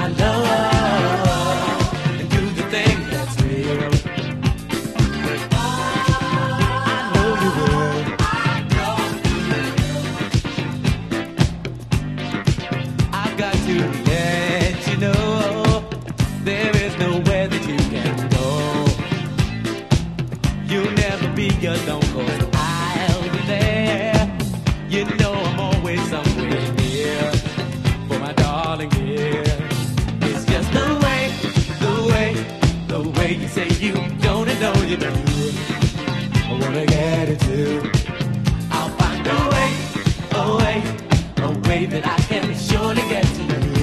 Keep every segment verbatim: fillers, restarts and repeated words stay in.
my love and do the thing that's real. I know you will. I've got to let you know there is nowhere that you can go. You'll never be alone, 'cause I'll be there. You know I'm always somewhere near for my darling, yeah. It's just the way, the way, the way you say you don't know you do. I wanna get it too. I'll find a way, a way, a way that I can surely get to you.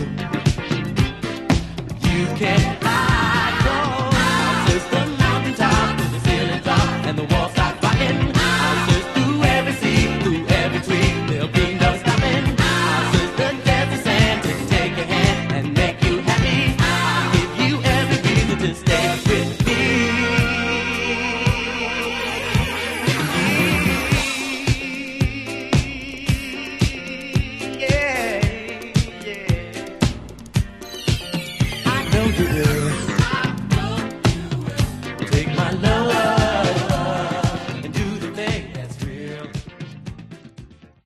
You can hide from I'll search the mountaintop through the ceiling top and the walls start fighting. I'll search through every sea, through every tree. There'll be no stopping. I'll search the desert sand to take your hand and make you happy. I'll give you every reason to stay with me. Yeah, yeah. I know you will.